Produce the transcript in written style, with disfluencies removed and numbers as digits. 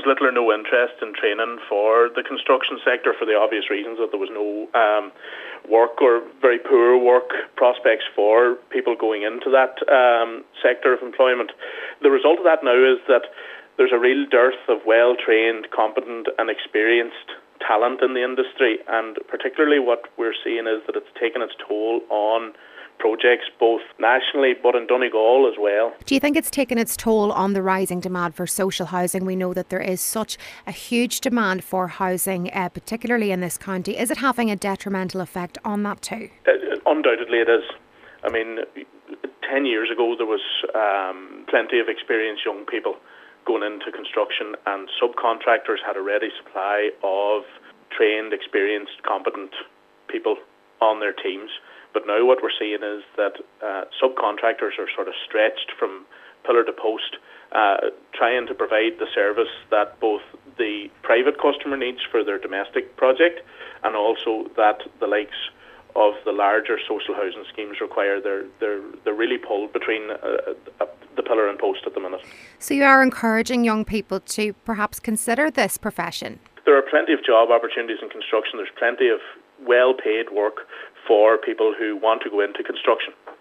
was little or no interest in training for the construction sector for the obvious reasons that there was no work or very poor work prospects for people going into that sector of employment. The result of that now is that there's a real dearth of well-trained, competent and experienced talent in the industry, and particularly what we're seeing is that it's taken its toll on projects both nationally but in Donegal as well. Do you think it's taken its toll on the rising demand for social housing? We know that there is such a huge demand for housing, particularly in this county. Is it having a detrimental effect on that too? Undoubtedly it is. I mean, 10 years ago there was plenty of experienced young people going into construction, and subcontractors had a ready supply of trained, experienced, competent people on their teams. But now what we're seeing is that subcontractors are sort of stretched from pillar to post, trying to provide the service that both the private customer needs for their domestic project and also that the likes of the larger social housing schemes require. They're really pulled between the pillar and post at the minute. So you are encouraging young people to perhaps consider this profession? There are plenty of job opportunities in construction. There's plenty of well-paid work for people who want to go into construction.